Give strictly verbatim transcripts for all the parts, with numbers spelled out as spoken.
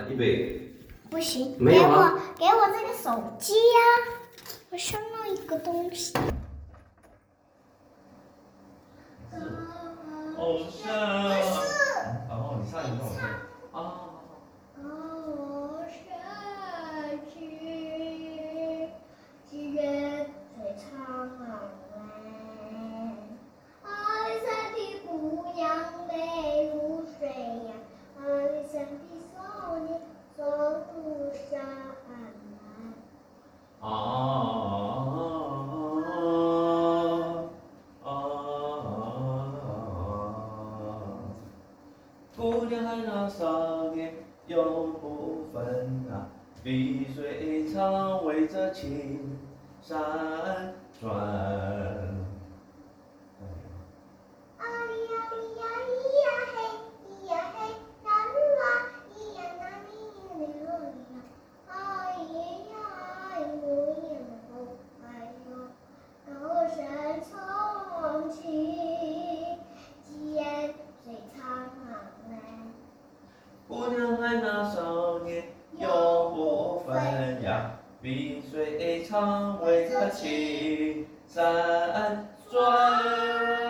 预备。 不行， 没有吗？ 给我给我这个手机呀、我想要一个东西。 哦是。哦，你唱一个我唱。啊。 高山去，几远水长来。阿里山的姑娘美如水呀，阿里山的少年走路上来。 啊啊啊！姑娘海那少年永不分啊，碧水长围着青山转。 啊哩呀哩呀咿呀嘿，咿呀嘿，啦噜啦，咿呀啦哩哩噜哩啦，啊咿呀咿噜呀噜哎呦，高山重起，涧水长来。 姑娘海那少年永不分呀，碧水长围着青山转。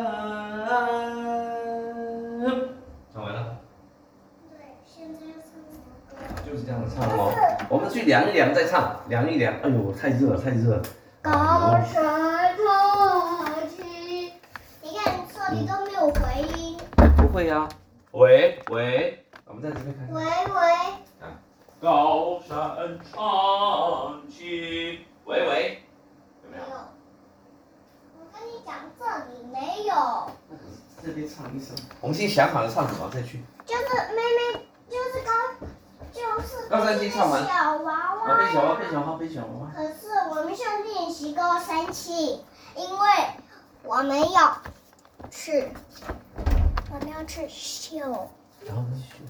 唱完了。 对，现在要唱什么歌？ 就是这样唱哦。我们去量一量再唱，量一量。哎呦，太热了，太热了。 高山重起，你看这里都没有回音。 不会呀、啊。喂喂，我们在这边看。 喂喂。 啊。高山长起，喂喂，有没有？ 我跟你讲，这里没有。 这边唱一首。我们先想好了唱什么再去。 就是妹妹，就是高，就是高山鸡唱完。 小娃娃。 啊，背小娃，背小娃，背小娃娃。 可是我们现在练习高山鸡，因为我们要去，我们要去秀。 然后呢？秀。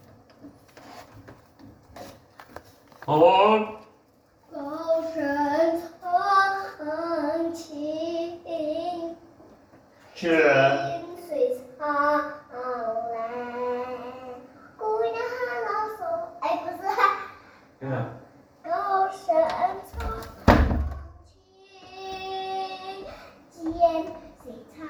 好。 高山长起， 是。 水长来。姑娘喊老手，哎，不是。 嗯。 高山长起，涧水长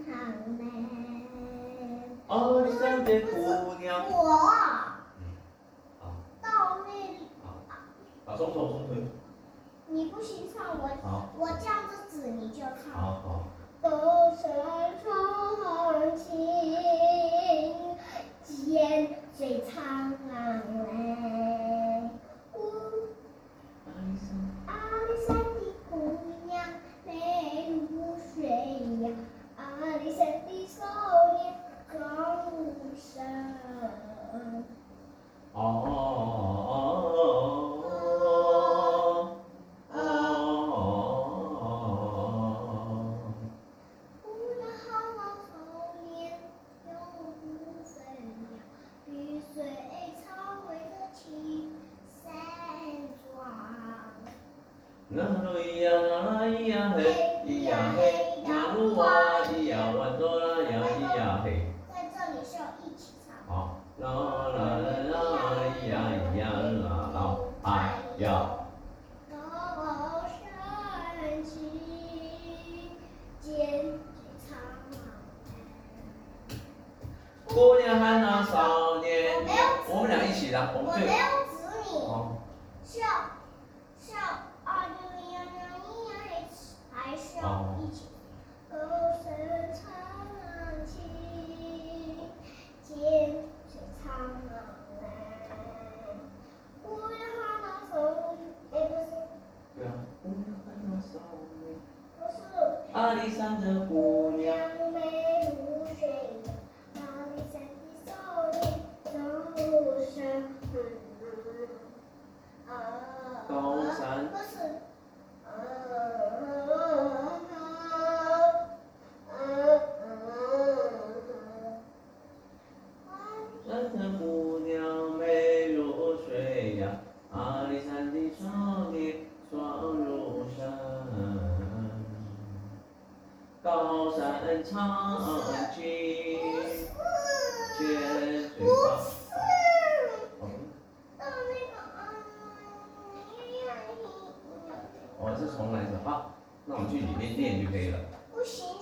来。 阿里山的姑娘。 我。 嗯。 到那里。 啊，松手松腿。 你不行唱，我我这样子指你就唱。 好好。 高山长起，涧水长来。阿里山的姑娘美如水呀，阿里山的少年壮如山。 哦。那路咿呀啦咿呀嘿，咿呀嘿，那路哇咿呀哇哆啦呀咿呀嘿。 在这里是要一起唱。 好，啦啦啦啦咿呀咿呀啦啦，哎呀。 高山起，涧水长来。 姑娘喊那少年。 我没有。 我们俩一起的，我们对。 我没有指你。 哦。 是要是要啊咿呀呀咿呀嘿，还是要一起。高山长起，涧水长来。姑娘喊那少年，哎不是。 对啊。姑娘喊那少年。 不是。 阿里山的姑娘。 美如水呀，阿里山的少年走山啊。 高山。 不是。 山的姑娘美如水呀，阿里山的少年壮如山。高山长起，涧水长。 到我是重来的。好，那我们去里面练就可以了。 不行。